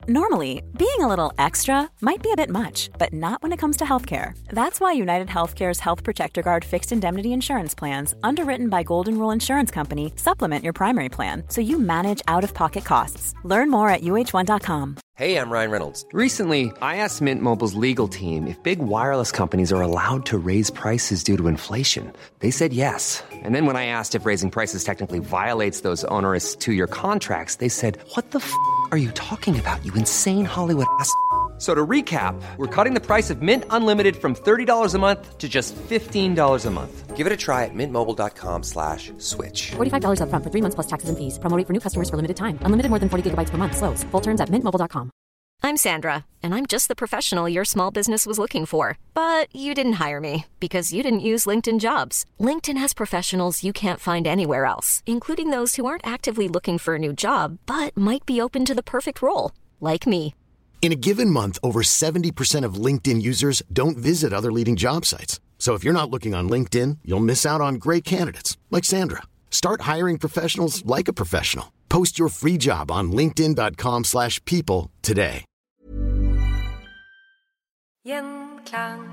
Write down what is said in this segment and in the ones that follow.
Normally, being a little extra might be a bit much, but not when it comes to healthcare. That's why United Healthcare's Health Protector Guard fixed indemnity insurance plans, underwritten by Golden Rule Insurance Company, supplement your primary plan so you manage out-of-pocket costs. Learn more at uh1.com. Hey, I'm Ryan Reynolds. Recently, I asked Mint Mobile's legal team if big wireless companies are allowed to raise prices due to inflation. They said yes. And then when I asked if raising prices technically violates those onerous two-year contracts, they said, "What the f*** are you talking about, you insane Hollywood ass?" So to recap, we're cutting the price of Mint Unlimited from $30 a month to just $15 a month. Give it a try at mintmobile.com/switch. $45 up front for 3 months plus taxes and fees. Promo rate for new customers for limited time. Unlimited more than 40 gigabytes per month. Slows full terms at mintmobile.com. I'm Sandra, and I'm just the professional your small business was looking for. But you didn't hire me because you didn't use LinkedIn Jobs. LinkedIn has professionals you can't find anywhere else, including those who aren't actively looking for a new job, but might be open to the perfect role, like me. In a given month, over 70% of LinkedIn users don't visit other leading job sites. So if you're not looking on LinkedIn, you'll miss out on great candidates like Sandra. Start hiring professionals like a professional. Post your free job on linkedin.com/people today. Gjenklang.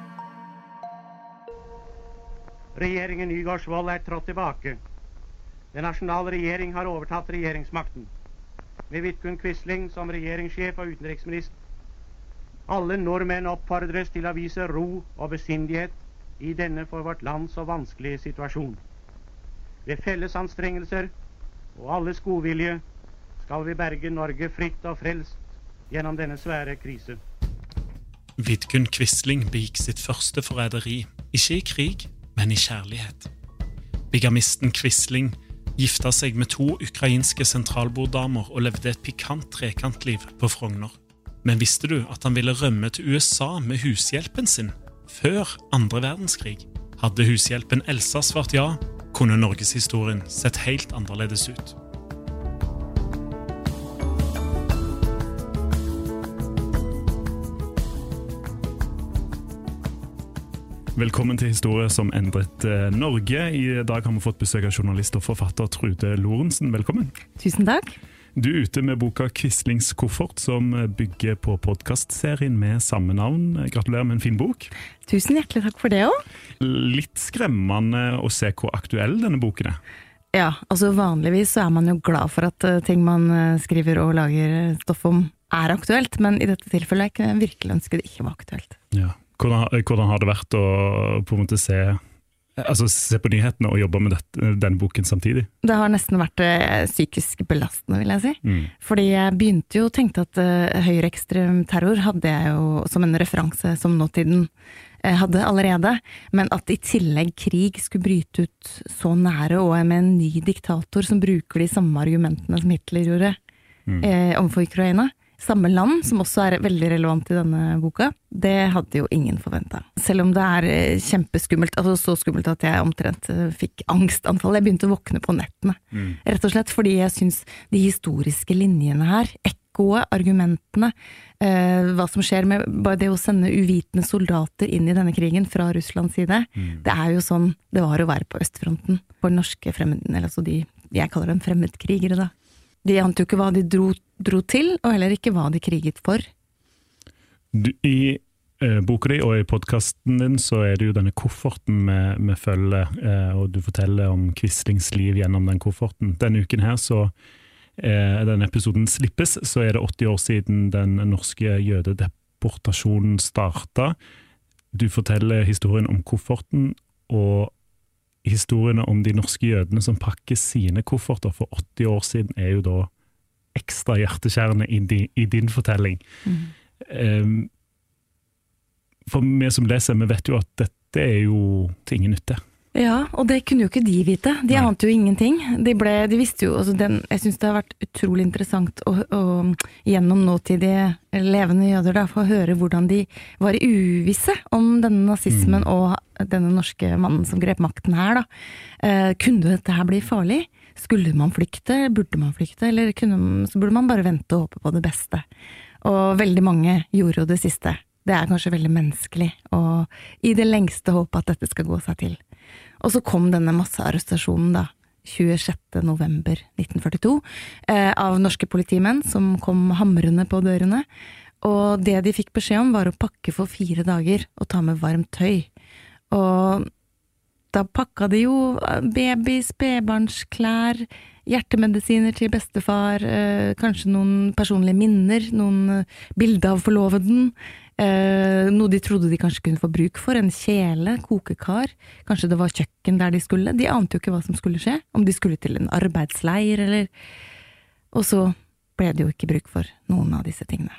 Regjeringen Nygaardsvold trådt tilbake. Den nasjonale regjering har overtatt regjeringsmakten. Med Vidkun Quisling som regjeringssjef og utenriksminister. Alle nordmenn oppfordres til å vise ro og besindighet i denne for vårt land så vanskelige situasjon. Ved felles anstrengelser og alles godvilje skal vi berge Norge fritt og frelst gjennom denne svære krise. Vidkun Quisling begikk sitt første forræderi, ikke i krig, men i kjærlighet. Bigamisten Quisling gifta seg med 2 ukrainske sentralborddamer og levde et pikant trekantliv på Frogner. Men visste du at han ville rømme til USA med hushjelpen sin før andre verdenskrig? Hadde hushjelpen Elsa svart ja, kunne Norgeshistorien sett helt annerledes ut. Velkommen til Historie som endret Norge. I dag har vi fått besøk av journalist og forfatter Trude Lorentzen. Velkommen. Tusen takk. Du er ute med boka Quislings koffert, som bygger på podcastserien med samme navn. Gratulerer med en fin bok. Tusen hjertelig takk for det også. Litt skremmende å se hvor aktuell denne boken er. Ja, altså vanligvis så er man jo glad for at ting man skriver og lager stoff om er aktuelt, men i dette tilfellet er jeg virkelig ønsker det ikke var aktuelt. Ja. Hvordan har det vært å på en måte se på nyhetene og jobbe med denne boken samtidig? Det har nesten vært psykisk belastende, vil jeg si. Fordi jeg begynte jo å tenke at høyreekstrem terror hadde jeg jo som en referanse som nåtiden hadde allerede, men at i tillegg krig skulle bryte ut så nære og med en ny diktator som bruker de samme argumentene som Hitler gjorde overfor Ukraina, samme land, som også er veldig relevant i denne boka, det hadde jo ingen forventet. Selv om det er kjempeskummelt, altså så skummelt at jeg omtrent fikk angstanfall. Jeg begynte å våkne på nettene, rett og slett fordi jeg synes de historiske linjene her, ekkoet, argumentene, hva som skjer med bare det å sende uvitende soldater inn i denne krigen fra Russlands side, det er jo sånn det var å være på østfronten, for norske eller altså jeg kaller dem fremmedkrigere da. De ante jo ikke hva de dro til, og heller ikke hva de kriget for. I boka di og i podcasten din så er det jo denne kofferten med følge, og du forteller om Quislings liv gjennom den kofferten. Denne uken her så denne episoden slippes, så er det 80 år siden den norske jødedeportasjonen startet. Du forteller historien om kofferten, og historiene om de norske jødene som pakker sine kofferter for 80 år siden er jo da ekstra hjerteskjærende i din fortelling. For vi som leser, vi vet jo at dette er jo til ingen nytte. Ja, og det kunne jo ikke de vite. De ante jo ingenting. De visste jo, altså jeg synes det har vært utrolig interessant å gjennom nåtidige levende jøder da, få høre hvordan de var uvisse om denne nazismen og denne norske mannen som grep makten her da. Kunne dette her bli farlig? Skulle man flykte? Burde man flykte? Eller så burde man bare vente og håpe på det beste? Og veldig mange gjorde jo det siste. Det er kanskje veldig menneskelig, og i det lengste håpe at dette skal gå seg til. Og så kom denne massearrestasjonen da, 26. november 1942 av norske politimenn som kom hamrende på dørene, og det de fikk beskjed om var å pakke for 4 dager og ta med varmt tøy. Og da pakka de jo babys, spedbarnsklær, hjertemedisiner til bestefar, kanskje noen personlige minner, noen bilder av forloveden, noe de trodde de kanskje kunne få bruk for, en kjele, kokekar, kanskje det var kjøkken der de skulle, de ante jo ikke hva som skulle skje, om de skulle til en arbeidsleir, eller... Og så ble det jo ikke bruk for noen av disse tingene.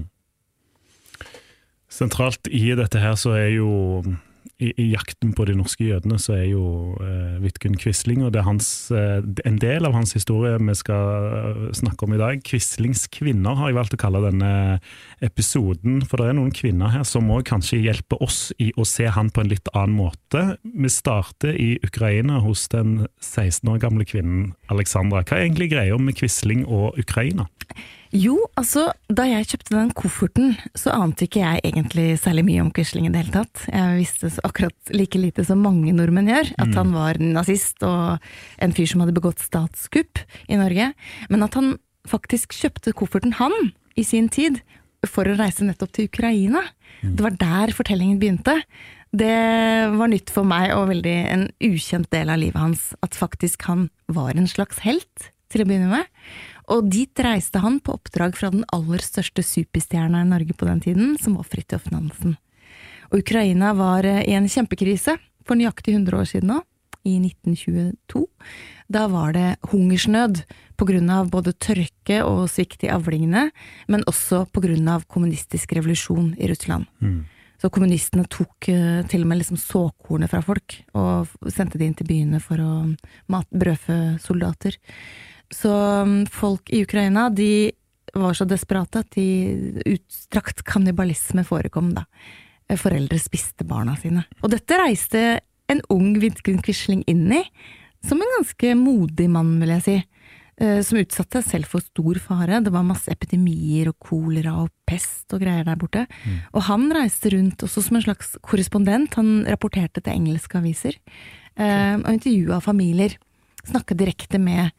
Sentralt i dette her så jo... I jakten på de norske jødene så jo Vidkun Quisling, og det hans, en del av hans historie vi skal snakke om i dag. Quislings kvinner har jeg valgt å kalle denne episoden, for det noen kvinner her som må kanskje hjelpe oss i å se han på en litt annen måte. Vi starter i Ukraina hos den 16 år gamle kvinnen Alexandra. Hva egentlig greia med Quisling og Ukraina? Jo, altså, da jeg kjøpte den kofferten, så ante ikke jeg egentlig særlig mye om Quisling i det hele tatt. Jeg visste akkurat like lite som mange nordmenn gjør, at han var nazist og en fyr som hadde begått statskupp i Norge, men at han faktisk kjøpte kofferten han i sin tid for å reise nettopp til Ukraina. Det var der fortellingen begynte. Det var nytt for meg og veldig en ukjent del av livet hans, at faktisk han var en slags helt til å begynne med. Og dit reiste han på oppdrag fra den aller største superstjerna i Norge på den tiden, som var Fridtjof Nansen. Og Ukraina var i en kjempekrise for nøyaktig 100 år siden nå, i 1922. Da var det hungersnød på grunn av både tørke og svikt i avlingene, men også på grunn av kommunistisk revolusjon i Russland. Så kommunistene tok til og med liksom såkornet fra folk og sendte de inn til byene for å brødfø soldater. Så folk i Ukraina, de var så desperate at de utstrakt kannibalisme forekom da. Foreldre spiste barna sine. Og dette reiste en ung Vidkun Quisling inn i, som en ganske modig mann, vil jeg si, som utsatte seg selv for stor fare. Det var masse epidemier og kolera og pest og greier der borte. Og han reiste rundt også som en slags korrespondent. Han rapporterte til engelske aviser, og intervjuet familier, snakket direkte med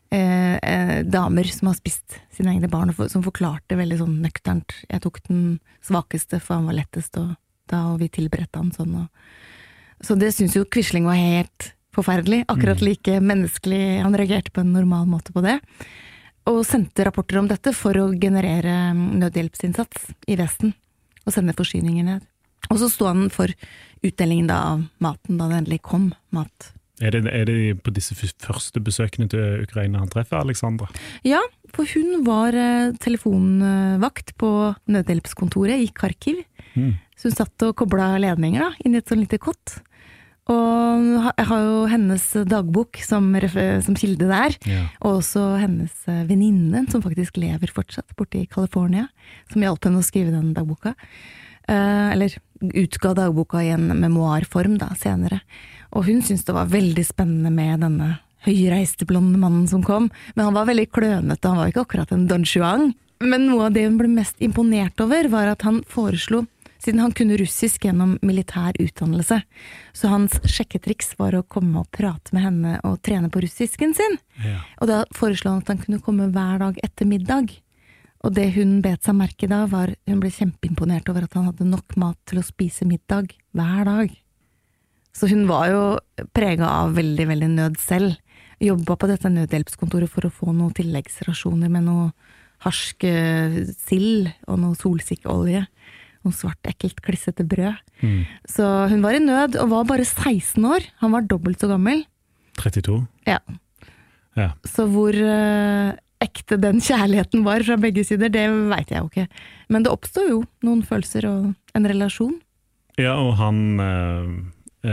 damer som har spist sine egne barn, som forklarte veldig sånn nøkternt. Jeg tok den svakeste, for han var lettest, og vi tilberedte han sånn. Så det synes jo Quisling var helt forferdelig, akkurat like menneskelig. Han reagerte på en normal måte på det, og sendte rapporter om dette for å generere nødhjelpsinnsats i Vesten, og sende forsyninger ned. Og så stod han for utdelingen da av maten, da det endelig kom mat. Det på disse første besøkene til Ukraina han treffer Alexandra? Ja, for hun var telefonvakt på nødhjelpskontoret i Kharkiv. Så hun satt og koblet ledninger da, inn i et sånn lite kott. Og jeg har jo hennes dagbok som kilde der, og også hennes venninne, som faktisk lever fortsatt borte i California, som hjalp henne å skrive den dagboka. Eller utga dagboka i en memoarform da, senere. Og hun syntes det var veldig spennende med denne høyreiste blonde mannen som kom, men han var veldig klønete, han var ikke akkurat en Don Juan. Men noe av det hun ble mest imponert over var at han foreslo, siden han kunne russisk gjennom militær utdannelse, så hans sjekketriks var å komme og prate med henne og trene på russisken sin. Og da foreslo han at han kunne komme hver dag etter middag. Og det hun bet seg merke da var, hun ble kjempeimponert over at han hadde nok mat til å spise middag hver dag. Så hun var jo preget av veldig, veldig nød selv. Jobbet på dette nødhjelpskontoret for å få noen tilleggsrasjoner med noe harsk sild og noe solsikkeolje. Noe svart, ekkelt, klissete brød. Så hun var i nød og var bare 16 år. Han var dobbelt så gammel. 32? Ja. Så hvor ekte den kjærligheten var fra begge sider, det vet jeg jo ikke. Men det oppstod jo noen følelser og en relasjon. Ja, og han...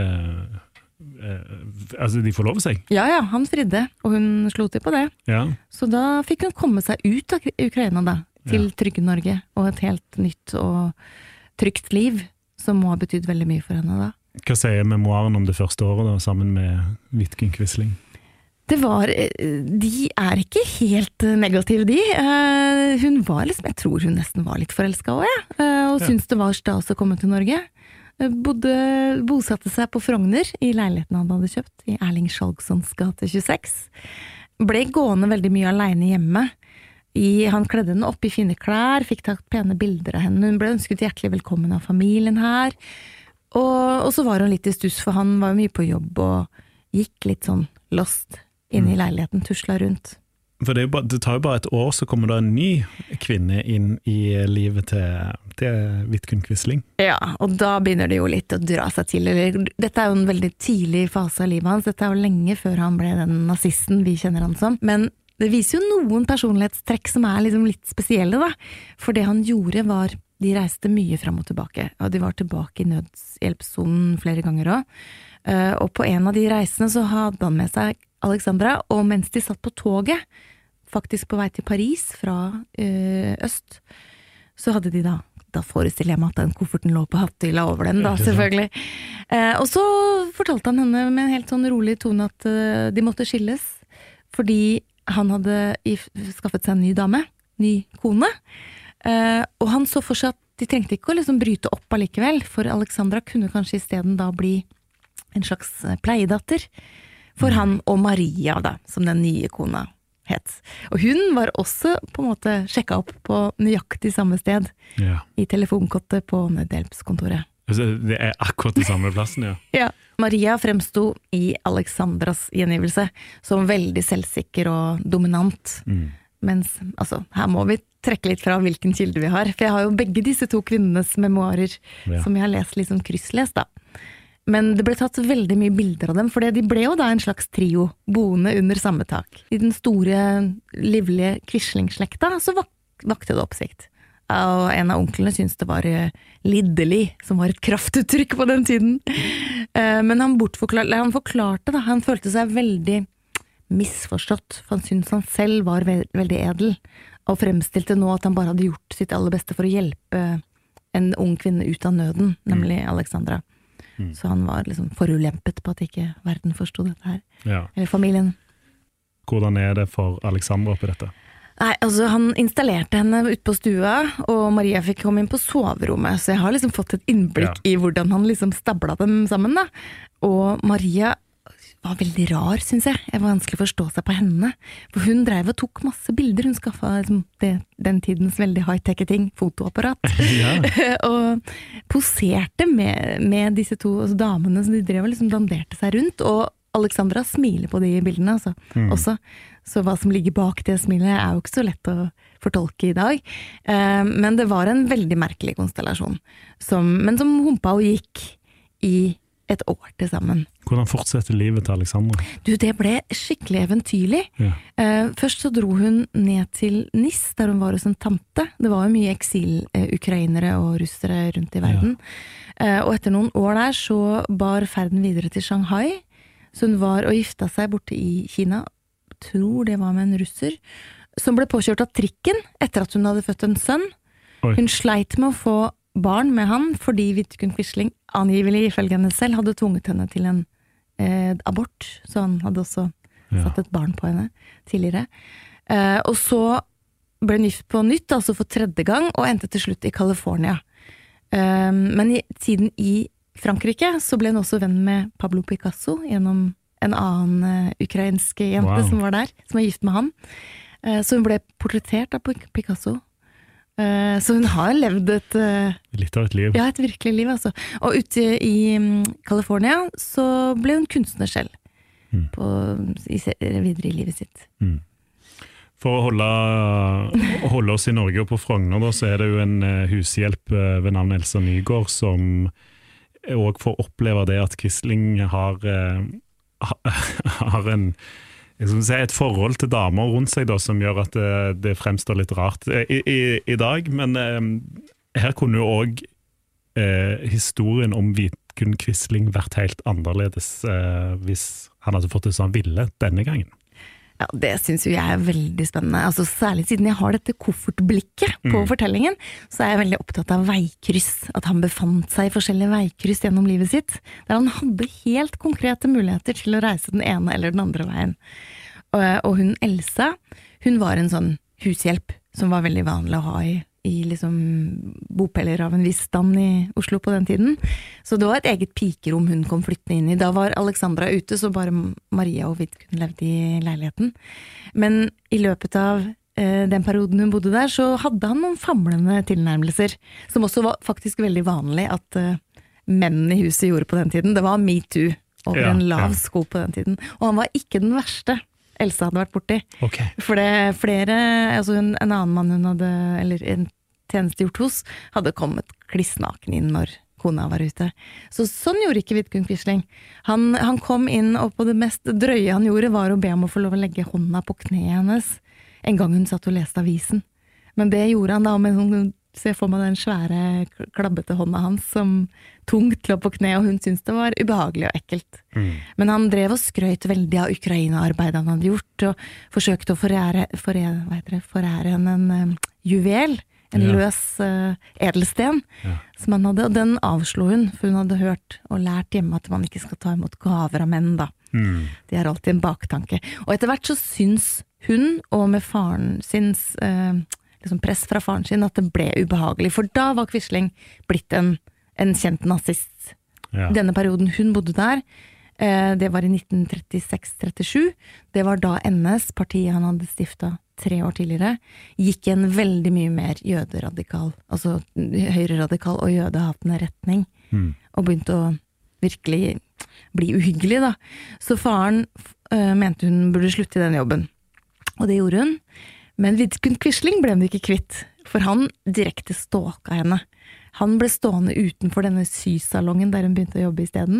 altså de forlover seg? Ja, han fridde, og hun slo til på det. Så da fikk hun komme seg ut av Ukraina da, til trygge Norge, og et helt nytt og trygt liv, som må ha betydd veldig mye for henne da. Hva sier memoaren om det første året da, sammen med Vidkun Quisling? De er ikke helt negative de. Hun var liksom, jeg tror hun nesten var litt forelsket også, og syntes det var stas å komme til Norge. bosatte seg på Frogner i leiligheten han hadde kjøpt i Erling Skjalgsons gate 26. Ble gående veldig mye alene hjemme. Han kledde henne opp i fine klær, fikk tatt pene bilder av henne. Hun ble ønsket hjertelig velkommen av familien her. Og så var hun litt i stuss, for han var jo mye på jobb og gikk litt sånn lost inn i leiligheten, tusla rundt. For det tar jo bare et år, så kommer det en ny kvinne inn i livet til Vidkun Quisling. Ja, og da begynner det jo litt å dra seg til. Dette jo en veldig tidlig fase av livet hans. Dette jo lenge før han ble den nazisten vi kjenner han som. Men det viser jo noen personlighetstrekk som liksom litt spesielle, da. For det han gjorde var, de reiste mye frem og tilbake. Og de var tilbake i nødhjelpssonen flere ganger også. Og på en av de reisene så hadde han med seg Alexandra, og mens de satt på toget, faktisk på vei til Paris fra øst, så hadde de da forestiller jeg meg at den kofferten lå på hattehylla over den da, selvfølgelig. Og så fortalte han henne med en helt sånn rolig tone at de måtte skilles, fordi han hadde skaffet seg en ny dame, ny kone, og han så for seg at de trengte ikke å liksom bryte opp allikevel, for Alexandra kunne kanskje i stedet da bli en slags pleiedatter for han og Maria da, som den nye kona het. Og hun var også på en måte sjekket opp på nøyaktig samme sted i telefonkottet på nødhjelpskontoret. Det akkurat den samme plassen, ja. Ja. Maria fremstod i Alexandras gjengivelse som veldig selvsikker og dominant. Mens, altså, her må vi trekke litt fra hvilken kilde vi har, for jeg har jo begge disse to kvinnenes memoarer som jeg har lest litt sånn krysslest da. Men det ble tatt veldig mye bilder av dem, for de ble jo da en slags trio, boende under samme tak. I den store, livlige Quisling-slekta så vakte det oppsikt. Og en av onklene syntes det var lidderlig, som var et kraftuttrykk på den tiden. Men han forklarte da, han følte seg veldig misforstått, for han syntes han selv var veldig edel, og fremstilte nå at han bare hadde gjort sitt aller beste for å hjelpe en ung kvinne ut av nøden, nemlig Alexandra. Så han var liksom forulempet på at ikke verden forstod dette her. Eller familien. Hvordan det for Alexandra på dette? Nei, altså han installerte henne ut på stua, og Maria fikk komme inn på soverommet, så jeg har liksom fått et innblikk i hvordan han liksom stabla dem sammen da. Og Maria var veldig rar, synes jeg. Det var vanskelig å forstå seg på henne. For hun drev og tok masse bilder. Hun skaffet liksom, den tidens veldig high-tech-ting, fotoapparat. Og poserte med disse to damene, så de drev og liksom danderte seg rundt. Og Alexandra smiler på de bildene altså, også. Så hva som ligger bak det smilet jo ikke så lett å fortolke i dag. Men det var en veldig merkelig konstellasjon. Men som humpa og gikk i et år til sammen. Hvordan fortsetter livet til Alexandra? Det ble skikkelig eventyrlig. Først så dro hun ned til Nis, der hun var hos en tante. Det var jo mye eksil-ukrainere og russere rundt i verden. Og etter noen år der så bar ferden videre til Shanghai. Så hun var og gifta seg borte i Kina. Tror det var med en russer. Som ble påkjørt av trikken etter at hun hadde født en sønn. Hun sleit med å få barn med han, fordi Vidkun Quisling angivelig ifølge henne selv hadde tvunget henne til en abort, så han hadde også satt et barn på henne tidligere. Og så ble hun gift på nytt, altså for 3. gang, og endte til slutt i California. Men i tiden i Frankrike så ble hun også venn med Pablo Picasso gjennom en annen ukrainsk jente som var der, som var gift med han. Så hun ble portrettert av Picasso. Så hun har levd litt av et liv. Ja, et virkelig liv altså. Og ute i California så ble hun kunstner selv videre i livet sitt. For å holde oss i Norge og på Frogner da, så det jo en hushjelp ved navn Elsa Nygaard som også får oppleve det at Quisling har et forhold til damer rundt seg da, som gjør at det fremstår litt rart i dag, men her kunne jo også historien om Vidkun Quisling vært helt annerledes hvis han hadde fått det som han ville denne gangen. Ja, det synes jo jeg veldig spennende. Altså, særlig siden jeg har dette koffertblikket på fortellingen, så jeg veldig opptatt av veikryss. At han befant seg i forskjellige veikryss gjennom livet sitt, der han hadde helt konkrete muligheter til å reise den ene eller den andre veien. Og hun Elsa, hun var en sånn hushjelp som var veldig vanlig å ha i liksom bopeller av en viss stand i Oslo på den tiden. Så det var et eget pikerom hun kom flyttende inn i. Da var Alexandra ute, så bare Maria og Vidkun levde i leiligheten. Men i løpet av den perioden hun bodde der, så hadde han noen famlende tilnærmelser, som også var faktisk veldig vanlig at mennene i huset gjorde på den tiden. Det var MeToo over en lav sko på den tiden. Og han var ikke den verste Elsa hadde vært borti. Okay. For det flere, altså en annen mann hun hadde, eller en tjeneste gjort hos, hadde kommet klissnaken inn når kona var ute. Så sånn gjorde ikke Vidkun Quisling. Han kom inn, og på det mest drøye han gjorde var å be om å få lov å legge hånda på kneet hennes en gang hun satt og leste avisen. Men det gjorde han da med sånn, se for meg den svære, klabbete hånda hans som tungt lå på kne, og hun syntes det var ubehagelig og ekkelt. Men han drev og skrøt veldig av Ukraina-arbeidet han hadde gjort, og forsøkte å forære henne en juvel, en løs edelsten som han hadde, og den avslo hun, for hun hadde hørt og lært hjemme at man ikke skal ta imot gaver av menn da. Det er alltid en baktanke. Og etter hvert så syns hun, og med faren sins liksom press fra faren sin, at det ble ubehagelig, for da var Quisling blitt en kjent nazist. Denne perioden hun bodde der, det var i 1936-37, det var da NS, partiet han hadde stiftet 3 år tidligere, gikk i en veldig mye mer jøderadikal, altså høyreradikal og jødehatende retning, og begynte å virkelig bli uhyggelig da. Så faren mente hun burde slutte i den jobben. Og det gjorde hun. Men Vidkun Quisling ble hun ikke kvitt, for han direkte stalka henne. Han ble stående utenfor denne sysalongen der hun begynte å jobbe i stedet.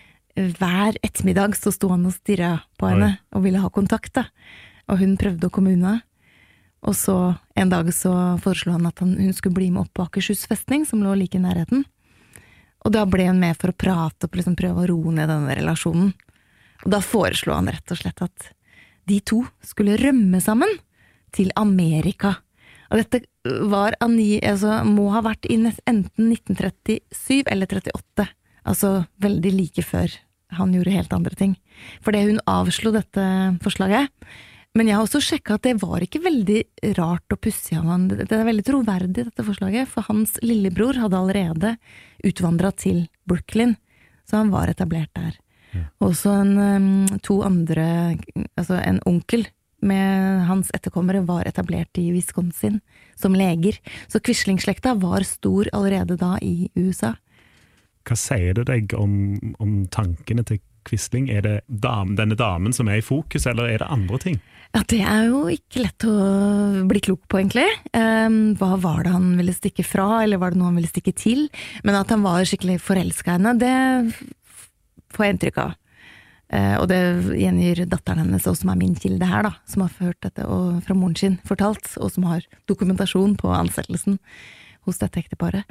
Hver ettermiddag så sto han og stirret på henne og ville ha kontakt da. Og hun prøvde å komme unna. Og så en dag så foreslo han at hun skulle bli med opp på Akershus festning, som lå like i nærheten. Og da ble hun med for å prate og liksom prøve å roe ned denne relasjonen. Og da foreslo han rett og slett at de to skulle rømme sammen til Amerika. Og dette var må ha vært i enten 1937 eller 38. Altså veldig like før han gjorde helt andre ting. Fordi hun avslo dette forslaget. Men jeg har også sjekket at det var ikke veldig rart og pussig av han. Det er veldig troverdig dette forslaget, for hans lillebror hadde allerede utvandret til Brooklyn, så han var etablert der. Også to andre, altså en onkel med hans etterkommere var etablert i Wisconsin som leger. Så Quisling-slekta var stor allerede da i USA. Hva sier det deg om tankene til Quisling? Er det denne damen som er i fokus, eller er det andre ting? Ja, det er jo ikke lett å bli klok på egentlig. Hva var det han ville stikke fra, eller var det noe han ville stikke til? Men at han var skikkelig forelsket henne, det får jeg inntrykk av. Og det gjengir datteren hennes, og som er min kilde her da, som har hørt dette og fra moren sin fortalt, og som har dokumentasjon på ansettelsen hos dette ekteparet.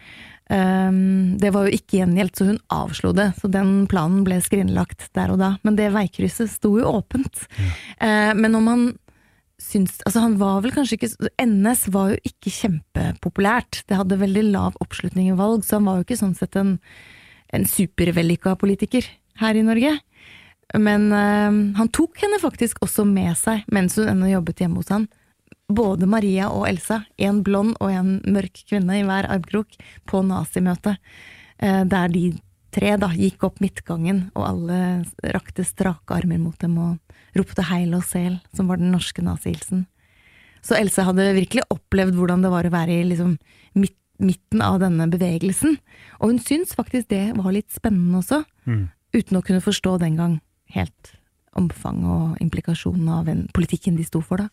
Det var jo ikke gjengjeldt, så hun avslo det, så den planen ble skrinlagt der og da. Men det veikrysset sto jo åpent. Men om han syns, altså han var vel kanskje ikke, NS var jo ikke kjempepopulært. Det hadde veldig lav oppslutning i valg, så han var jo ikke sånn sett en supervellykka politiker her i Norge. Men han tok henne faktisk også med seg, mens hun ennå jobbet hjemme hos han. Både Maria og Elsa, en blond og en mørk kvinne i hver armkrok, på nazimøte, der de 3 da gikk opp midtgangen, og alle rakte strake armer mot dem og ropte heil og sel, som var den norske nazihilsen. Så Elsa hadde virkelig opplevd hvordan det var å være i liksom midten av denne bevegelsen, og hun syns faktisk det var litt spennende også, uten å kunne forstå den gang helt omfang og implikasjonen av politikken de sto for da.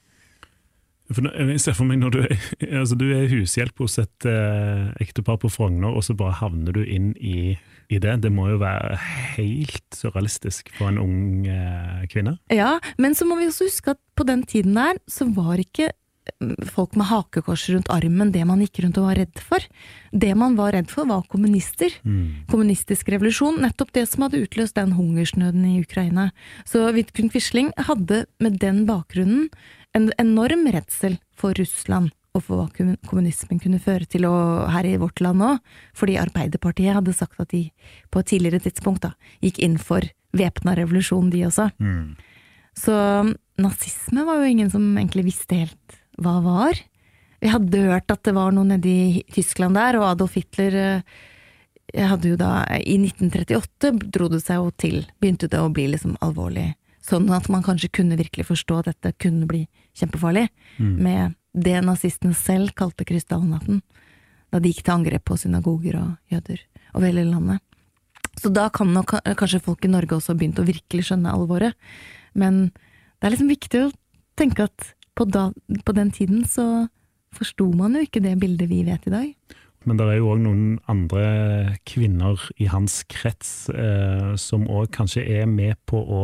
Jeg ser for meg når du er hushjelp hos et ektepar på Frogner, og så bare havner du inn i det. Det må jo være helt surrealistisk for en ung kvinne. Ja, men så må vi også huske at på den tiden der, så var ikke folk med hakekors rundt armen det man gikk rundt og var redd for. Det man var redd for var kommunister. Kommunistisk revolusjon, nettopp det som hadde utløst den hungersnøden i Ukraina. Så Vidkun Quisling hadde med den bakgrunnen en enorm redsel for Russland og for hva kommunismen kunne føre til her i vårt land også, fordi Arbeiderpartiet hadde sagt at de på et tidligere tidspunkt da, gikk inn for væpnet revolusjon de også. Så nazisme var jo ingen som egentlig visste helt hva var. Jeg hadde hørt at det var noe nede i Tyskland der, og Adolf Hitler hadde jo da, i 1938 dro det seg jo til, begynte det å bli liksom alvorlig, sånn at man kanskje kunne virkelig forstå at dette kunne bli kjempefarlig, med det nazistene selv kalte krystallnatten, da de gikk til angrep på synagoger og jøder over hele landet. Så da kan nok kanskje folk i Norge også begynt å virkelig skjønne alvoret, men det liksom viktig å tenke at på den tiden så forstod man jo ikke det bildet vi vet i dag. Men det jo også noen andre kvinner i hans krets som også kanskje med på å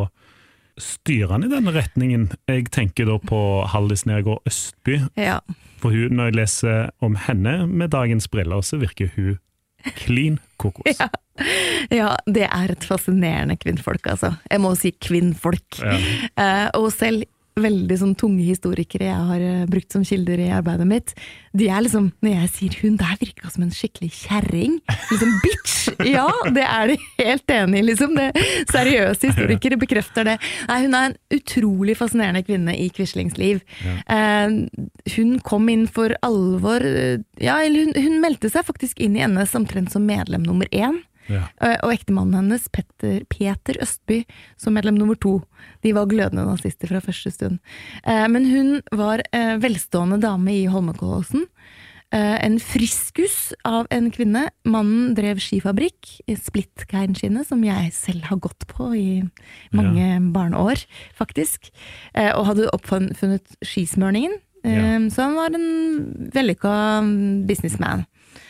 styre han i denne retningen. Jeg tenker da på Halldis Nergård Østby. Ja. For hun, når jeg leser om henne med dagens briller, så virker hun klin kokos. Ja, det et fascinerende kvinnfolk, altså. Jeg må si kvinnfolk. Ja. Og selv veldig sånn tunge historikere jeg har brukt som kilder i arbeidet mitt, de liksom, når jeg sier hun der virker som en skikkelig kjerring, liksom bitch, ja, det de helt enig i, liksom, det seriøse historikere bekrefter det. Nei, hun en utrolig fascinerende kvinne i Quislings liv. Ja. Hun kom inn for alvor, ja, hun meldte seg faktisk inn i NS omtrent som medlem nummer 1. Ja. Og ektemannen hennes, Peter Østby, som medlem nummer 2. De var glødende nazister fra første stund. Men hun var velstående dame i Holmenkollåsen. En friskus av en kvinne. Mannen drev skifabrikk, Splitkeinskinnet, som jeg selv har gått på i mange barneår, faktisk. Og hadde oppfunnet skismørningen. Så han var en vellykket businessman.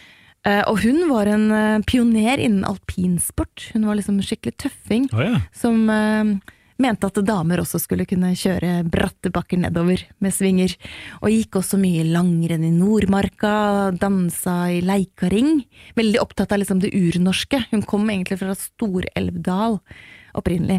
Og hun var en pioner innen alpinsport. Hun var liksom skikkelig tøffing, som mente at damer også skulle kunne kjøre bratte bakker nedover med svinger. Og gikk også mye langrenn i Nordmarka, dansa i Leikaring. Veldig opptatt av liksom det urnorske. Hun kom egentlig fra Storelvdal opprinnelig.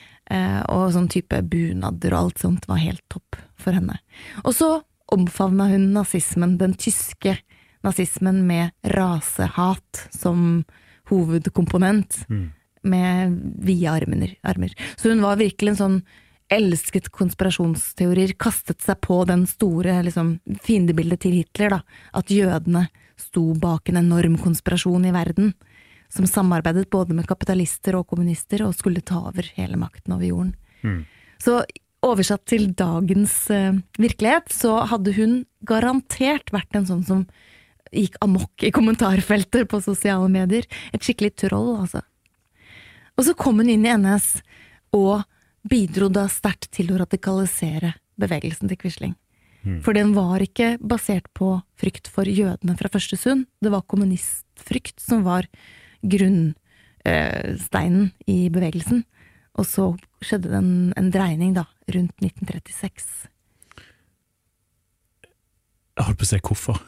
Og sånn type bunader og alt sånt var helt topp for henne. Og så omfavnet hun nazismen, den tyske nazismen med rasehat som hovedkomponent, med vide armer. Så hun var virkelig en sånn elsket konspirasjonsteorier, kastet seg på den store liksom, fiendebildet til Hitler, da, at jødene sto bak en enorm konspirasjon i verden, som samarbeidet både med kapitalister og kommunister, og skulle ta over hele makten over jorden. Så oversatt til dagens virkelighet, så hadde hun garantert vært en sånn som gikk amok i kommentarfelter på sosiale medier. Et skikkelig troll, altså. Og så kom hun inn i NS og bidro da sterkt til å radikalisere bevegelsen til Quisling. For den var ikke basert på frykt for jødene fra første stund. Det var kommunistfrykt som var grunnsteinen i bevegelsen. Og så skjedde det en dreining da, rundt 1936. Jeg holdt på å si hvorfor.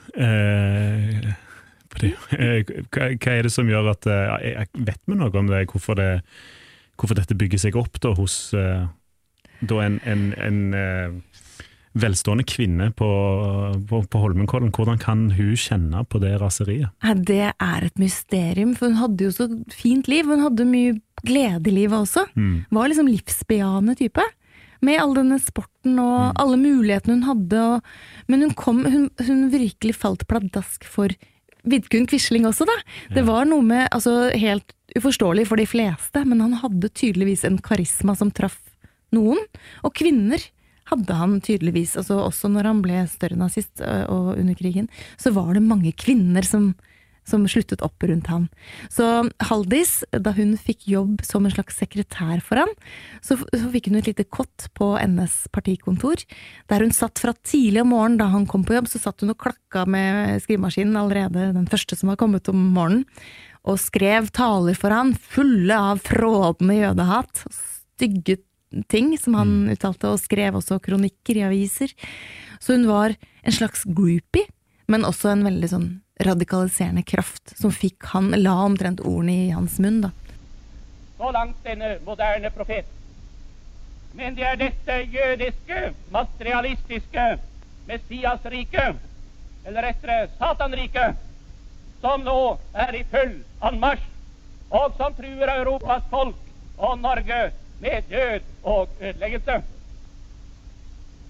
Hva det som gjør at jeg vet med noe om det, hvorfor dette bygger seg opp da, hos da en velstående kvinne på Holmenkollen? Hvordan kan hun kjenne på det raseriet? Det et mysterium, for hun hadde jo så fint liv, hun hadde mye glede i livet også. Var liksom livsbejaende type. Med all denne sporten og alle mulighetene hun hadde, men hun virkelig falt pladask for Vidkun Quisling også da. Det var noe med, altså helt uforståelig for de fleste, men han hadde tydeligvis en karisma som traff noen, og kvinner hadde han tydeligvis, altså også når han ble større nazist og under krigen, så var det mange kvinner som sluttet opp rundt han. Så Halldis, da hun fikk jobb som en slags sekretær for han, så fikk hun et lite kott på NS partikontor, der hun satt fra tidlig om morgenen, da han kom på jobb, så satt hun og klakka med skrivemaskinen allerede, den første som var kommet om morgenen, og skrev taler for han, fulle av frådende jødehat, stygge ting som han uttalte, og skrev også kronikker i aviser. Så hun var en slags groupie, men også en veldig sånn radikaliserende kraft, som fikk han, la omtrent ordene i hans munn da. Så langt denne moderne profet. Men det dette jødiske, materialistiske Messiasrike, eller rettere Satanrike, som nå i full anmarsj, og som truer Europas folk og Norge med død og ødeleggelse.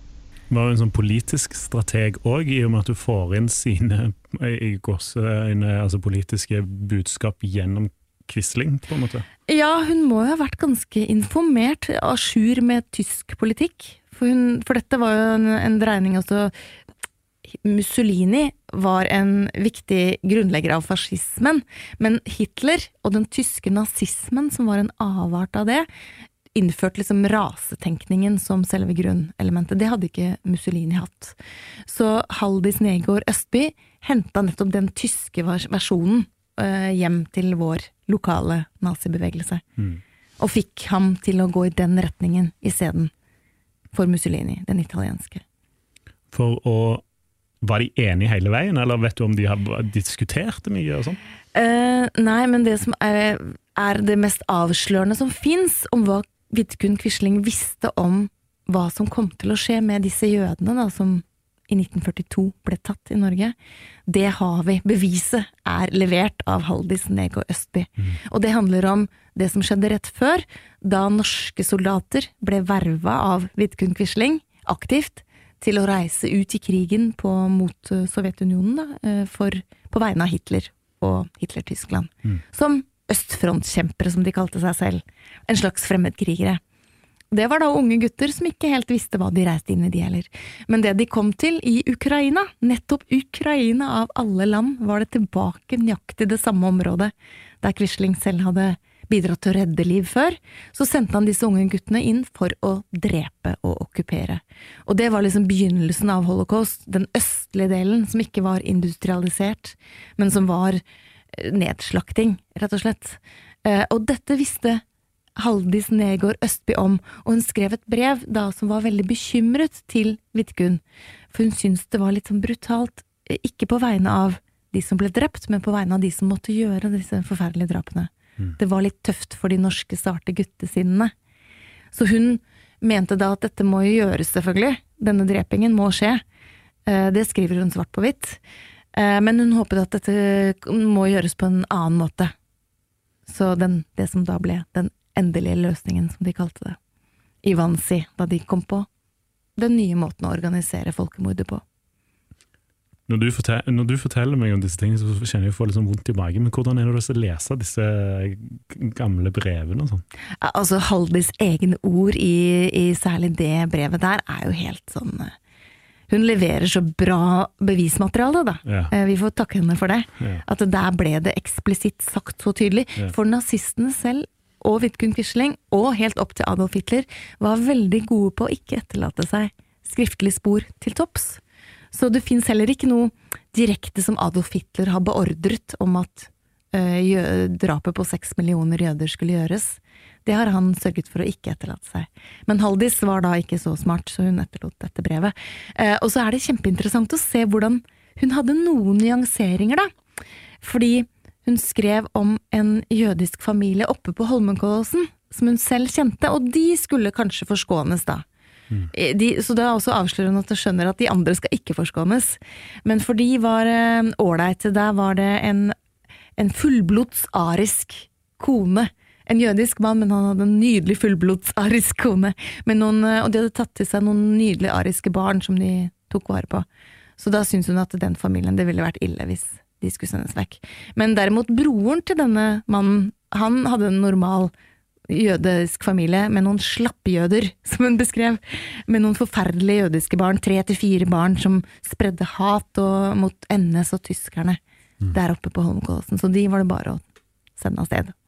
Var en sånn politisk strateg også, I og med at du får inn sine altså politiske budskap gjennom Quisling, på en måte? Ja, hun må jo ha vært ganske informert, à jour med tysk politikk. For dette var jo en dreining, altså Mussolini var en viktig grunnlegger av fascismen, men Hitler og den tyske nazismen, som var en avart av det, innført liksom rasetenkningen som selve grunnelementet. Det hadde ikke Mussolini hatt. Så Haldis Negård Østby hentet nettopp den tyske versjonen hjem til vår lokale nazibevegelse. Og fikk ham til å gå I den retningen I stedet for Mussolini, den italienske. Var de enige hele veien, eller vet du om de har diskutert det mye og sånn? Nei, men det som er det mest avslørende som finnes om hva Vidkun Quisling visste om hva som kom til å skje med disse jødene da, som I 1942 ble tatt I Norge, det har vi. Beviset levert av Haldis Negård Østby. Og det handler om det som skjedde rett før, da norske soldater ble vervet av Vidkun Quisling aktivt til å reise ut I krigen mot Sovjetunionen da, på vegne av Hitler og Hitler-Tyskland. Som østfrontkjempere, som de kalte seg selv. En slags fremmedkrigere. Det var da unge gutter som ikke helt visste hva de reiste inn I de heller. Men det de kom til I Ukraina, nettopp Ukraina av alle land, var det tilbake nøyaktig det samme området, der Quisling selv hadde bidratt til å redde liv før, så sendte han disse unge guttene inn for å drepe og okkupere. Og det var liksom begynnelsen av Holocaust, den østlige delen, som ikke var industrialisert, men som var nedslakting, rett og slett. Og dette visste Haldis Negård Østby om, og hun skrev et brev da som var veldig bekymret til Vidkun, for hun syntes det var litt sånn brutalt, ikke på vegne av de som ble drept, men på vegne av de som måtte gjøre disse forferdelige drapene. Det var litt tøft for de norske sarte guttesinnene. Så hun mente da at dette må jo gjøres selvfølgelig, denne drepingen må skje. Det skriver hun svart på hvitt. Men hun håpet at dette må gjøres på en annen måte. Så det som da ble den endelige løsningen, som de kalte det, I Wannsee, da de kom på den nye måten å organisere folkemordet på. Når du forteller meg om disse tingene, så kjenner jeg å få litt sånn vondt I magen, men hvordan det å lese disse gamle brevene og sånn? Altså, Haldis egne ord I særlig det brevet der jo helt sånn... Hun leverer så bra bevismateriale da. Ja. Vi får takke henne for det. Ja. At der ble det eksplisitt sagt så tydelig. Ja. For nazistene selv, og Vidkun Quisling, og helt opp til Adolf Hitler, var veldig gode på å ikke etterlate seg skriftlig spor til topps. Så det finnes heller ikke noe direkte som Adolf Hitler har beordret om at drapet på 6 millioner jøder skulle gjøres. Det har han sørget for å ikke etterlate seg. Men Haldis var da ikke så smart, så hun etterlot dette brevet. Og så det kjempeinteressant å se hvordan hun hadde noen nyanseringer da. Fordi hun skrev om en jødisk familie oppe på Holmenkollåsen, som hun selv kjente, og de skulle kanskje forskånes da. Så da også avslører hun at hun skjønner at de andre skal ikke forskånes. Men for de var ålreite, der var det en fullblods arisk kone, en jødisk mann, men han hadde en nydelig fullblods arisk kone, og de hadde tatt til seg noen nydelige ariske barn som de tok vare på. Så da synes hun at den familien, det ville vært ille hvis de skulle sendes vekk. Men derimot broren til denne mannen, han hadde en normal jødisk familie med noen slappjøder, som hun beskrev, med noen forferdelige jødiske barn, 3-4 barn som spredde hat mot NS og tyskerne der oppe på Holmenkollåsen. Så de var det bare å sende av sted.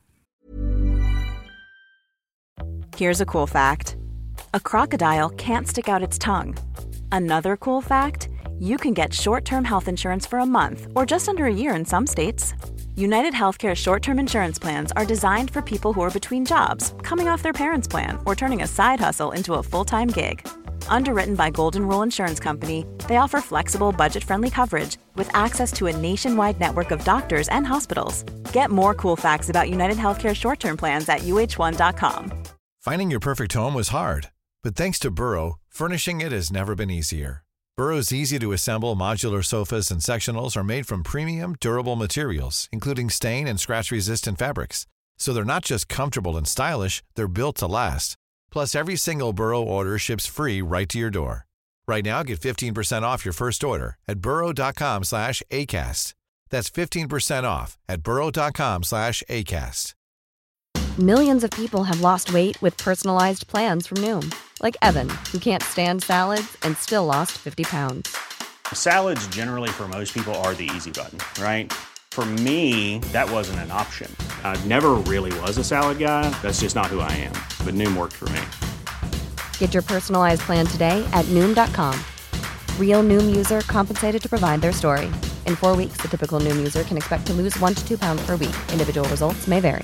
Here's a cool fact. A crocodile can't stick out its tongue. Another cool fact, you can get short-term health insurance for a month or just under a year in some states. United Healthcare short-term insurance plans are designed for people who are between jobs, coming off their parents' plan, or turning a side hustle into a full-time gig. Underwritten by Golden Rule Insurance Company, they offer flexible, budget-friendly coverage with access to a nationwide network of doctors and hospitals. Get more cool facts about United Healthcare short-term plans at uh1.com. Finding your perfect home was hard, but thanks to Burrow, furnishing it has never been easier. Burrow's easy-to-assemble modular sofas and sectionals are made from premium, durable materials, including stain and scratch-resistant fabrics. So they're not just comfortable and stylish, they're built to last. Plus, every single Burrow order ships free right to your door. Right now, get 15% off your first order at burrow.com/ACAST. That's 15% off at burrow.com/ACAST. Millions of people have lost weight with personalized plans from Noom. Like Evan, who can't stand salads and still lost 50 pounds. Salads generally for most people are the easy button, right? For me, that wasn't an option. I never really was a salad guy. That's just not who I am. But Noom worked for me. Get your personalized plan today at Noom.com. Real Noom user compensated to provide their story. In 4 weeks, the typical Noom user can expect to lose 1 to 2 pounds per week. Individual results may vary.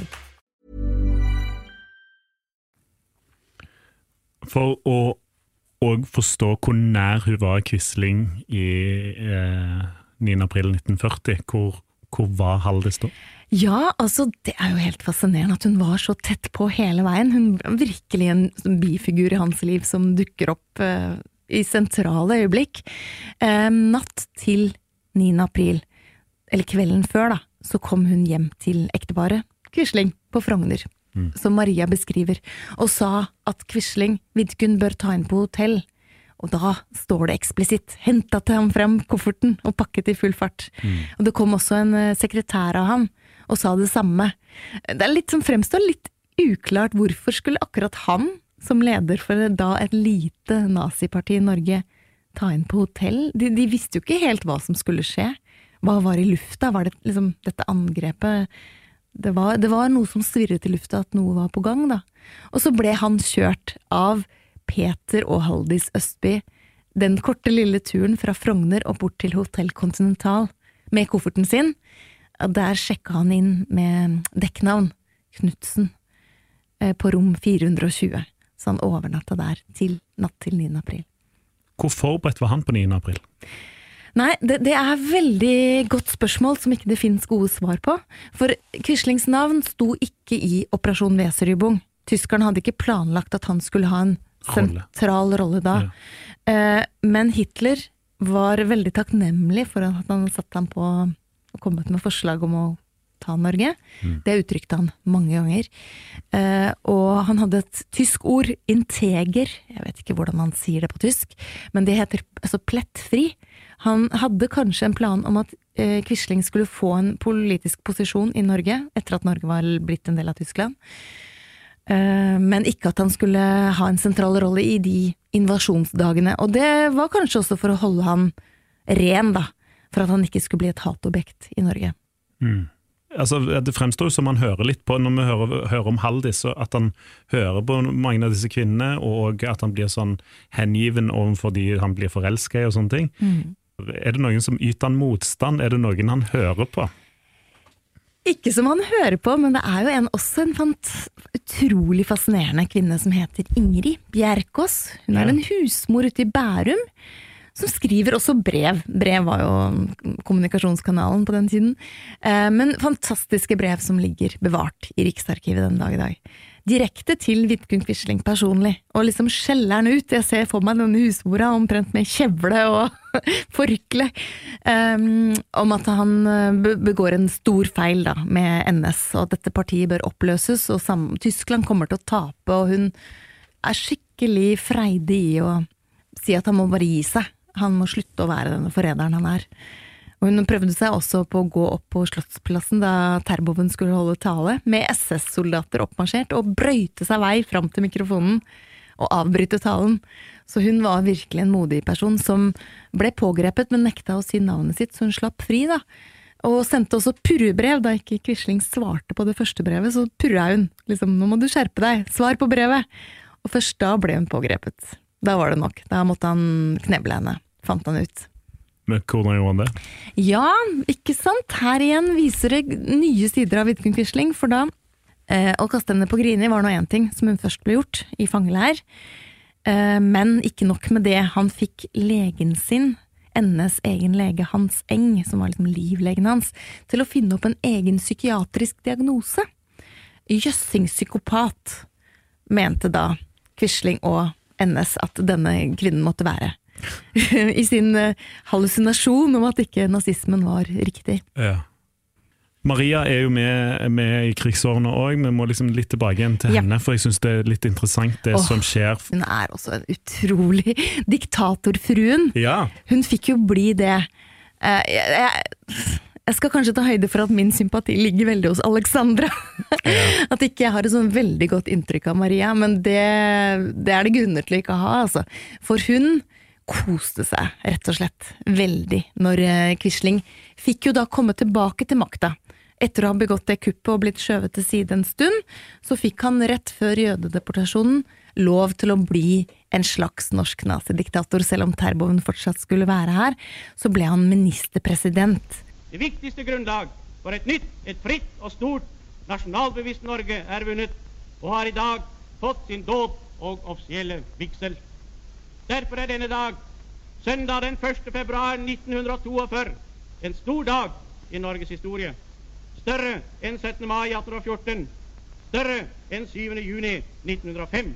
For å forstå hvor nær hun var Quisling I 9. april 1940, hvor var Halldis da? Ja, altså det jo helt fascinerende at hun var så tett på hele veien. Hun var virkelig en bifigur I hans liv som dukker opp I sentrale øyeblikk. Natt til 9. april, eller kvelden før da, så kom hun hjem til ekteparet Quisling på Frogner, som Maria beskriver, og sa at Quisling Vidkun bør ta inn på hotell. Og da står det eksplisitt, hentet ham frem kofferten og pakket I full fart. Og det kom også en sekretær av ham og sa det samme. Det litt som fremstår litt uklart hvorfor skulle akkurat han, som leder for da et lite naziparti I Norge, ta inn på hotell. De visste jo ikke helt hva som skulle skje. Hva var I lufta? Var det liksom dette angrepet? Det var noe som svirret I lufta at noe var på gang da. Og så ble han kjørt av Peter og Halldis Østby den korte lille turen fra Frogner og bort til Hotel Continental med kofferten sin. Der sjekket han inn med dekknavn Knudsen på rom 420, så han overnatta der til natt til 9. april. Hvor forberedt var han på 9. april? Nei, det veldig godt spørsmål som ikke det finnes gode svar på, for Quislings navn sto ikke I Operasjon Weserübung. Tyskerne hadde ikke planlagt at han skulle ha en sentral rolle da. Ja. Men Hitler var veldig takknemlig for at han satt ham på og kommet med forslag om å ta Norge. Det uttrykte han mange ganger. Og han hadde et tysk ord, integer, jeg vet ikke hvordan man sier det på tysk, men det heter altså plettfri. Han hadde kanskje en plan om at Quisling skulle få en politisk posisjon I Norge, etter at Norge var blitt en del av Tyskland. Men ikke at han skulle ha en sentral rolle I de invasjonsdagene. Og det var kanskje også for å holde han ren da, for at han ikke skulle bli et hatobjekt I Norge. Altså, det fremstår jo som han hører litt på, når vi hører om Halldis, at han hører på mange av disse kvinnene, og at han blir sånn hengiven overfor de han blir forelsket I og sånne ting. Det noen som yter han motstand? Det noen han hører på? Ikke som han hører på, men det jo også en utrolig fascinerende kvinne som heter Ingrid Bjerkås. Hun en husmor ute I Bærum, som skriver også brev. Brev var jo kommunikasjonskanalen på den tiden. Men fantastiske brev som ligger bevart I Riksarkivet den dag I dag. Direkte til Vidkun Quisling personlig, og liksom skjeller han ut. Jeg ser for meg denne husmora omtrent med kjevle og forkle, om at han begår en stor feil da, med NS, og at dette partiet bør oppløses, og Tyskland kommer til å tape, og hun skikkelig freidig I å si at han må bare gi seg. Han må slutte å være denne forræderen han Og hun prøvde seg også på å gå opp på Slottsplassen da Terboven skulle holde tale, med SS-soldater oppmarsjert, og brøyte seg vei fram til mikrofonen og avbryte talen. Så hun var virkelig en modig person som ble pågrepet, men nekta å si navnet sitt, så hun slapp fri da. Og sendte også purrebrev, da ikke Quisling svarte på det første brevet, så purra hun, liksom, nå må du skjerpe deg, svar på brevet. Og først da ble hun pågrepet. Da var det nok, da måtte han kneble henne. Fant han ut. Men hvordan gjorde han det? Ja, ikke sant? Her igjen viser det nye sider av Vidkun Quisling, for da å kaste henne på Grini var noe en ting som hun først ble gjort I fangelær. Men ikke nok med det. Han fikk legen sin, NS egen lege Hans Eng, som var liksom livlegen hans, til å finne opp en egen psykiatrisk diagnose. Jøssingspsykopat, mente da Quisling og NS at denne kvinnen måtte være. I sin hallusinasjon om at ikke nazismen var riktig. Ja. Maria jo med I krigsårene også, men må liksom litt tilbake igjen til henne, for jeg synes det litt interessant det som skjer. Hun også en utrolig diktatorfruen. Ja. Hun fikk jo bli det. Jeg skal kanskje ta høyde for at min sympati ligger veldig hos Alexandra. At ikke jeg har et sånn veldig godt inntrykk av Maria, men det det grunner til ikke å ha, altså. For hun koste seg, rett og slett, veldig, når Quisling fikk jo da komme tilbake til makta. Etter å ha begått det kuppet og blitt skjøvet til side en stund, så fikk han rett før jødedeportasjonen lov til å bli en slags norsk nazidiktator, selv om Terboven fortsatt skulle være her, så ble han ministerpresident. Det viktigste grunnlag for et nytt, et fritt og stort nasjonalbevisst Norge vunnet, og har I dag fått sin dåp og offisielle vigsel. Derfor denne dag, søndag den 1. februar 1942, en stor dag I Norges historie. Større enn 17. mai 1814, større enn 7. juni 1905.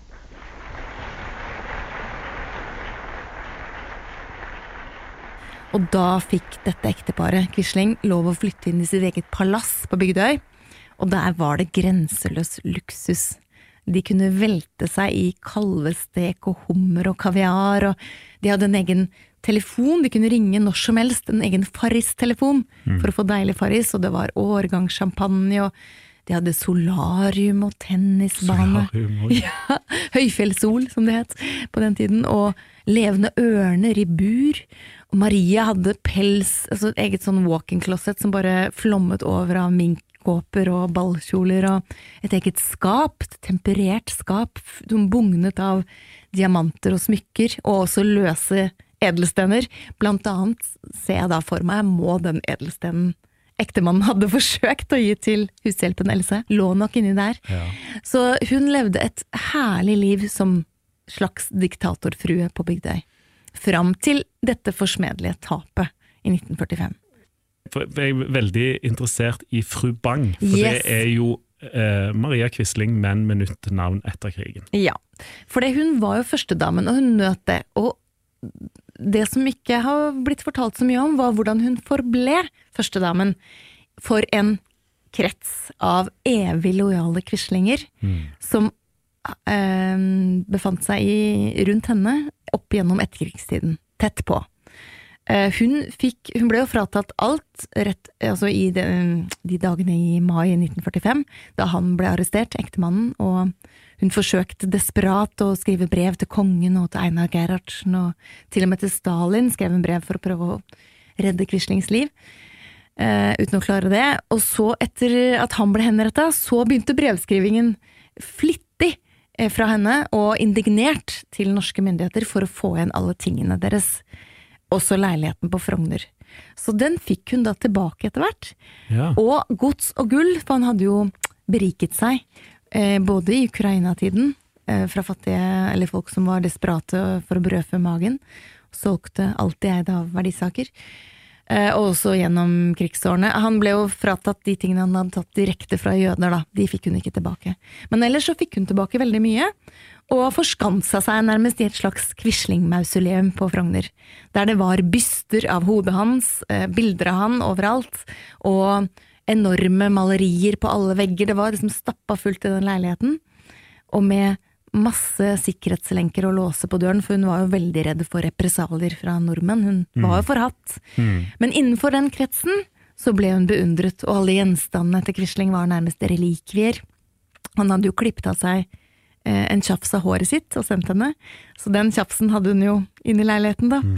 Og da fikk dette ekteparet, Quisling, lov å flytte inn I sitt eget palass på Bygdøy, og der var det grenseløs luksus. De kunne velte seg I kalvestek og hummer og kaviar, og de hadde en egen telefon, de kunne ringe når som helst, en egen Farris-telefon for å få deilig Farris, og det var årgangschampagne, og de hadde solarium og tennisbane. Ja, høyfjellssol, som det het på den tiden, og levende ørner I bur, og Maria hadde pels, altså et eget sånn walk-in closet som bare flommet over av minkkåper og ballkjoler, og et eget skap, et temperert skap, som bugnet av diamanter og smykker, og også løse edelstener. Blant annet ser jeg da for meg, må den edelstenen ektemannen hadde forsøkt å gi til hushjelpen Else, lå nok inni der. Ja. Så hun levde et herlig liv som slags diktatorfrue på Bygdøy, fram til dette forsmedelige tapet I 1945. Jeg veldig interessert I fru Bang, for det jo Maria Quisling, men med nytt navn etter krigen. Ja, for hun var jo førstedamen, og hun nøt det, og det som ikke har blitt fortalt så mye om, var hvordan hun forble førstedamen for en krets av evig lojale Quislinger, som befant seg rundt henne opp gjennom etterkrigstiden, tett på. Hun ble jo fratatt alt rett, altså I de dagene I mai 1945, da han ble arrestert, ektemannen, og hun forsøkte desperat å skrive brev til kongen og til Einar Gerhardsen, og til og med til Stalin skrev en brev for å prøve å redde Quislings liv, uten å klare det. Og så etter at han ble henrettet, så begynte brevskrivingen flittig fra henne, og indignert til norske myndigheter for å få igjen alle tingene deres, også leiligheten på Frogner. Så den fikk hun da tilbake etter hvert. Ja. Og gods og gull, for han hadde jo beriket seg, både I Ukraina-tiden, fra fattige, eller folk som var desperate for å brødfø magen, solgte alltid eid av verdisaker, og også gjennom krigsårene. Han ble jo fratatt de tingene han hadde tatt direkte fra jøder da, de fikk hun ikke tilbake. Men ellers så fikk hun tilbake veldig mye, og forskansa seg nærmest I et slags Quisling-mausoleum på Frogner, der det var byster av hodet hans, bilder av han overalt, og enorme malerier på alle vegger. Det var liksom stappet fullt I den leiligheten, og med masse sikkerhetslenker og låse på døren, for hun var jo veldig redd for represalier fra nordmenn. Hun var jo forhatt. Men innenfor den kretsen så ble hun beundret, og alle gjenstandene til Quisling var nærmest relikvier. Han hadde jo klippet av seg en tjafs av håret sitt og sendt henne, så den tjafsen hadde hun jo inne I leiligheten da.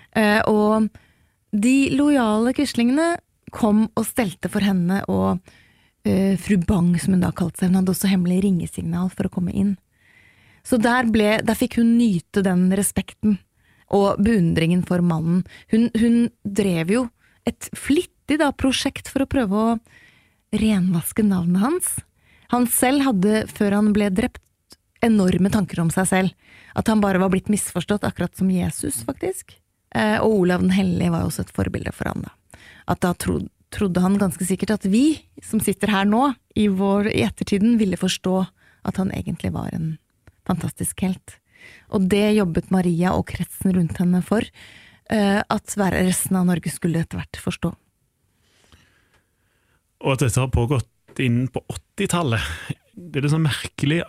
Og de lojale Quislingene kom og stelte for henne, og fru Bang, som hun da kalte seg, hun hadde også hemmelig ringesignal for å komme inn. Så der fikk hun nyte den respekten og beundringen for mannen. Hun drev jo et flittig da, prosjekt for å prøve å renvaske navnet hans. Han selv hadde, før han ble drept, enorme tanker om seg selv. At han bare var blitt misforstått, akkurat som Jesus, faktisk. Og Olav den Hellige var også et forbilde for han da. At da trodde han ganske sikkert at vi, som sitter her nå, I ettertiden, ville forstå at han egentlig var en fantastisk helt. Og det jobbet Maria og kretsen rundt henne for, at resten av Norge skulle etter hvert forstå. Og at dette har pågått inn på 80-tallet. Det litt sånn merkelig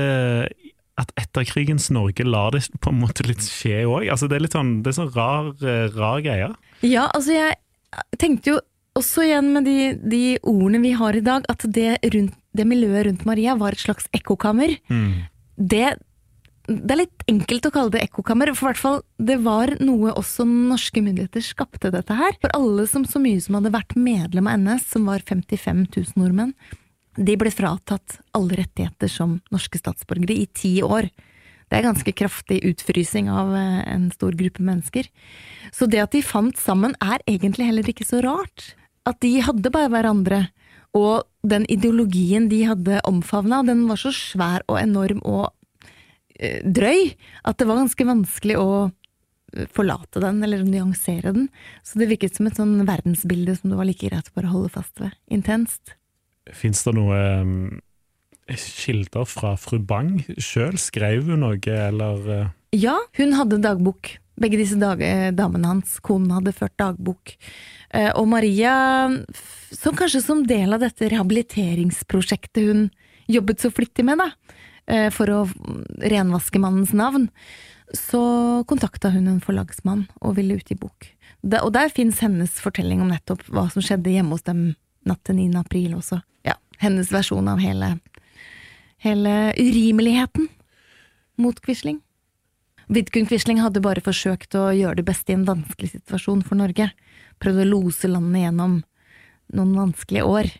at etterkrigens Norge lar det på en måte litt skje også. Altså det er sånn rar greie. Ja, altså jeg tenkte jo også igjen med de ordene vi har i dag, at det miljøet rundt Maria var et slags ekkokammer. Det er litt enkelt å kalle det ekkokammer, for i hvert fall det var noe også norske myndigheter skapte dette her. For alle så mye som hadde vært medlem av NS, som var 55 000 nordmenn, de ble fratatt alle rettigheter som norske statsborgere i 10 år. Det ganske kraftig utfrysing av en stor gruppe mennesker. Så det at de fant sammen egentlig heller ikke så rart. At de hadde bare hverandre, og den ideologien de hadde omfavnet, den var så svær og enorm og drøy, at det var ganske vanskelig å forlate den, eller nyansere den. Så det virket som et sånn verdensbilde som det var like greit å bare holde fast ved. Intenst. Finns det noe kilder fra fru Bang selv? Skrev hun noe, eller? Ja, hun hadde dagbok. Begge disse damene hans, konen hadde ført dagbok. Og Maria, kanskje som del av dette rehabiliteringsprosjektet hun jobbet så flittig med da, for å renvaske mannens navn, så kontaktet hun en forlagsmann og ville ut i bok. Og der finnes hennes fortelling om nettopp hva som skjedde hjemme hos dem natt til 9. april også. Ja, hennes versjon av hele urimeligheten mot Quisling. Vidkun Quisling hadde bare forsøkt å gjøre det beste i en vanskelig situasjon for Norge. Prøvde å lose landet gjennom noen vanskelige år.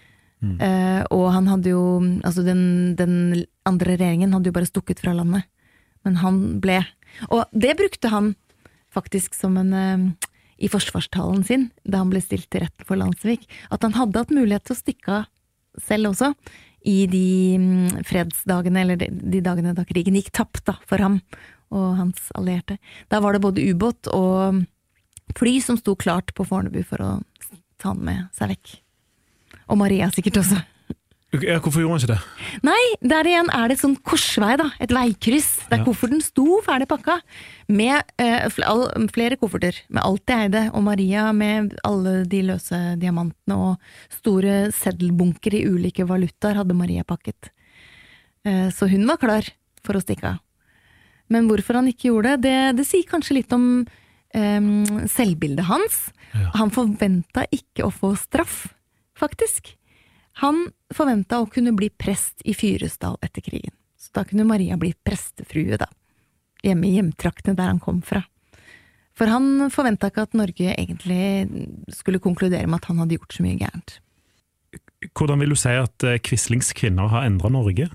Og han hadde jo, altså den andre regjeringen hadde jo bare stukket fra landet. Men han ble, og det brukte han faktisk som i forsvarstalen sin, da han ble stilt til retten for Landsvik, at han hadde hatt mulighet til å stikke av selv også, i de fredsdagene, eller de dagene da krigen gikk tapt da, for ham og hans allierte. Da var det både ubåt og fly som sto klart på Fornebu for å ta han med seg vekk. Og Maria sikkert også. Ja, hvorfor gjorde han ikke det? Nei, der igjen det et sånn korsvei da, et veikryss, der kofferten sto ferdig pakka, med flere kofferter, med alt de eide, og Maria med alle de løse diamantene, og store seddelbunker i ulike valutaer hadde Maria pakket. Så hun var klar for å stikke av. Men hvorfor han ikke gjorde det, det sier kanskje litt om selvbildet hans. Han forventet ikke å få straff, faktisk. Han forventet å kunne bli prest i Fyresdal etter krigen. Så da kunne Maria bli prestefrue da, hjemme i hjemtraktene der han kom fra. For han forventet ikke at Norge egentlig skulle konkludere med at han hadde gjort så mye gærent. Hvordan vil du si at Quislings kvinner har endret Norge?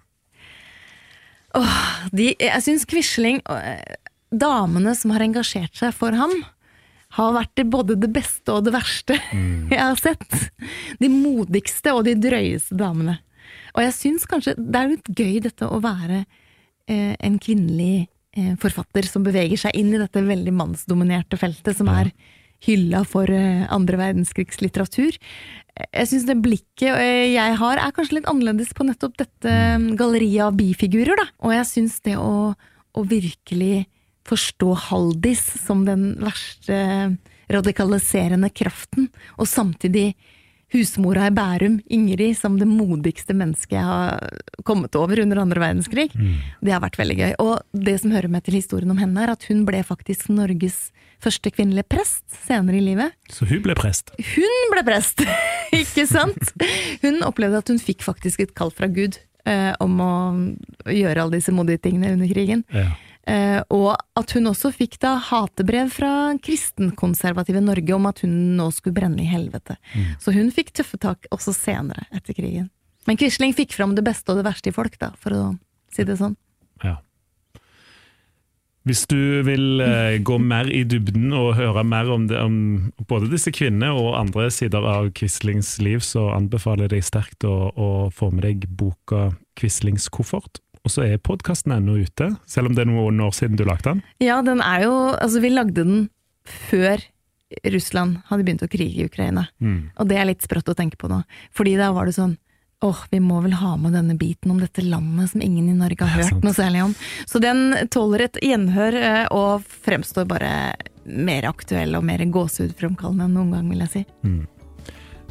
Jeg synes Quisling, damene som har engasjert seg for ham, har vært både det beste og det verste jeg har sett. De modigste og de drøyeste damene. Og jeg synes kanskje det litt gøy dette å være en kvinnelig forfatter som beveger seg inn i dette veldig mannsdominerte feltet som hylla for andre verdenskrigslitteratur. Jeg synes det blikket jeg har kanskje litt annerledes på nettopp dette galleriet av bifigurer da. Og jeg synes det å virkelig forstå Haldis som den verste radikaliserende kraften, og samtidig husmora i Bærum, Ingrid, som det modigste mennesket jeg har kommet over under andre verdenskrig. Det har vært veldig gøy. Og det som hører med til historien om henne at hun ble faktisk Norges første kvinnelige prest senere i livet. Så hun ble prest? Hun ble prest, ikke sant? Hun opplevde at hun fikk faktisk et kall fra Gud om å gjøre alle disse modige tingene under krigen. Ja. Og at hun også fikk da hatebrev fra kristenkonservative Norge om at hun nå skulle brenne i helvete. Så hun fikk tøffe tak også senere etter krigen. Men Quisling fikk fram det beste og det verste i folk da, for å si det sånn. Ja. Hvis du vil gå mer i dybden og høre mer om både disse kvinnene og andre sider av Quislings liv, så anbefaler jeg deg sterkt å få med deg boka Quislings koffert. Og så podcasten ennå ute, selv om det noen år siden du lagde den? Ja, den jo, altså vi lagde den før Russland hadde begynt å krige i Ukraina. Og det litt sprøtt å tenke på nå. Fordi da var det sånn, vi må vel ha med denne biten om dette landet som ingen i Norge har hørt noe særlig om. Så den tåler et gjenhør og fremstår bare mer aktuell og mer gåsehudfremkallende enn noen gang, vil jeg si.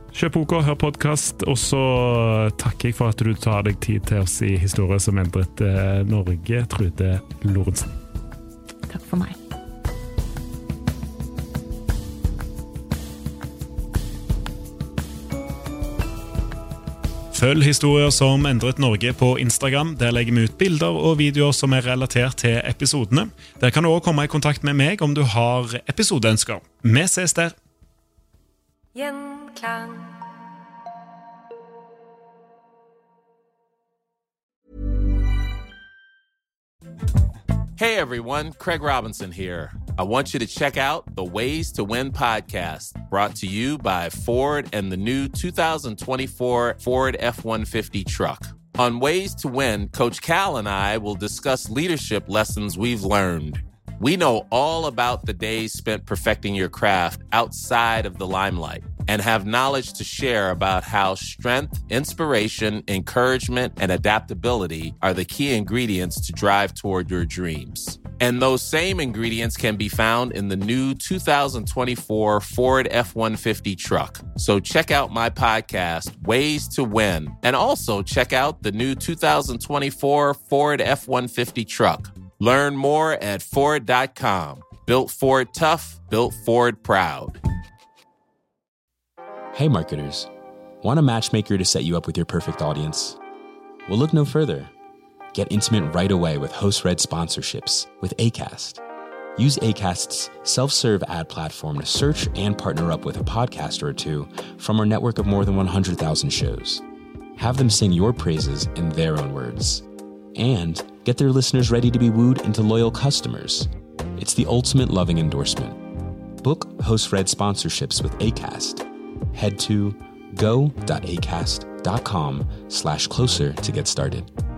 Kjøp boka, hør podcast, og så takker jeg for at du tar deg tid til oss i Historie som endret Norge, Trude Lorentzen. Takk for meg. Følg Historier som endret Norge på Instagram. Der legger vi ut bilder og videoer som er relatert til episodene. Der kan du også komme i kontakt med meg om du har episodeønsker. Vi ses der! Gjenklang. Hey everyone, Craig Robinson here. I want you to check out the Ways to Win podcast, brought to you by Ford and the new 2024 Ford F-150 truck. On Ways to Win, Coach Cal and I will discuss leadership lessons we've learned. We know all about the days spent perfecting your craft outside of the limelight and have knowledge to share about how strength, inspiration, encouragement, and adaptability are the key ingredients to drive toward your dreams. And those same ingredients can be found in the new 2024 Ford F-150 truck. So check out my podcast, Ways to Win, and also check out the new 2024 Ford F-150 truck. Learn more at Ford.com. Built Ford tough, built Ford proud. Hey marketers, want a matchmaker to set you up with your perfect audience? Well, look no further. Get intimate right away with host-read sponsorships with Acast. Use Acast's self-serve ad platform to search and partner up with a podcaster or two from our network of more than 100,000 shows. Have them sing your praises in their own words. And get their listeners ready to be wooed into loyal customers. It's the ultimate loving endorsement. Book host-read sponsorships with Acast. Head to go.acast.com/closer to get started.